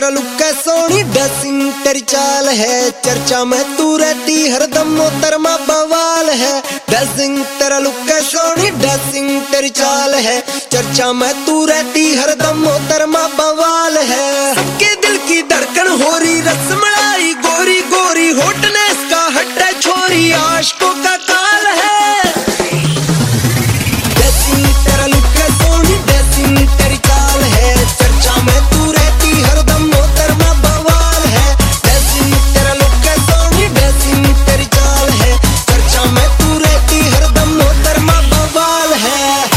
तेरा लुक है सोनी ड्रेसिंग तेरी चाल है, चर्चा में तू रहती हरदम मोहतरमा बवाल है। ड्रेसिंग तेरा लुक है सोनी ड्रेसिंग तेरी चाल है, चर्चा में तू रहती हरदम मोहतरमा बवाल है। सबके दिल की धड़कन हो रही रसमलाई गोरी गोरी होठ ने इसका हटे छोरी आशिकों का काल है। ड्रेसिंग तेरा लुक है सोनी ड्रेसिंग तेरी चाल है, चर्चा में तू रहती हरदम मोहतरमा बवाल है। ड्रेसिंग तेरा लुक है सोनी ड्रेसिंग तेरी चाल है, चर्चा में तू रहती हरदम मोहतरमा बवाल है।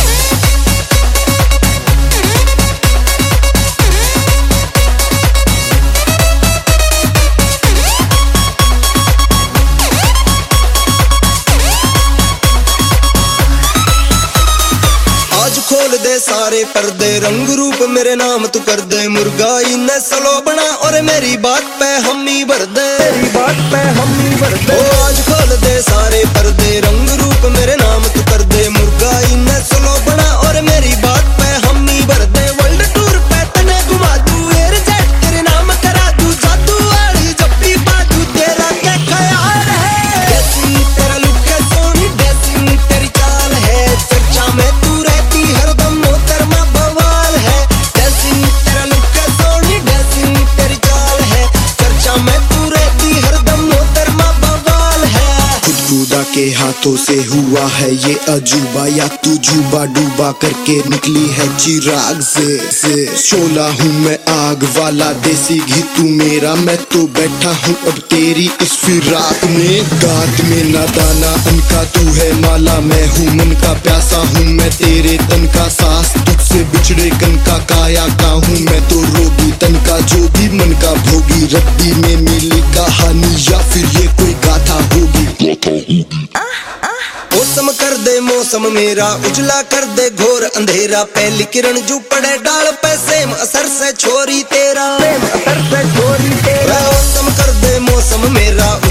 खोल दे सारे पर्दे रंग रूप मेरे नाम तू कर दे, मुर्गाई ने सलो बना और मेरी बात पे हम ही भर दे, मेरी बात पे हम ही भर दे। आज खोल दे सारे पर्दे रंग रूप मेरे नाम तू कर दे, मुर्गाई ने सलो बना और मेरी बात पे हम ही भर दे। वर्ल्ड टूर पे तने घुमा दूं एयर जेट तेरे नाम करा दूं, जादू वाली जप्पी बाजू तेरा क्या ख्याल है। ड्रेसिंग तेरा लुक है सोनी ड्रेसिंग तेरी चाल है, चर्चा में तू रहती हरदम मोहतरमा बवाल है। ड्रेसिंग तेरा लुक है सोनी ड्रेसिंग तेरी चाल है, चर्चा में तू रहती हरदम मोहतरमा बवाल है। खुदा के हाथों से हुआ है ये अजूबा, या तू जुबा डूबा करके निकली है चिराग से शोला हूँ मैं आग वाला देसी घी तू मेरा, मैं तो बैठा हूँ अब तेरी इस फिराक में। गात में नादाना अनका तू है माला, मैं हूँ मन का प्यासा हूँ मैं तेरे तन का सांस, तुझसे बिछड़े कन का काया का हूँ मैं तो रोगी तन का, जो भी मन का भोगी। रद्दी में मिली कहानी या फिर ये कोई गाथा होगी। मौसम कर दे मौसम मेरा उजला कर दे घोर अंधेरा, पहली किरण जो पड़े डाल पे सेम असर से छोरी तेरा, सेम असर से छोरी तेरा। मौसम कर दे मौसम मेरा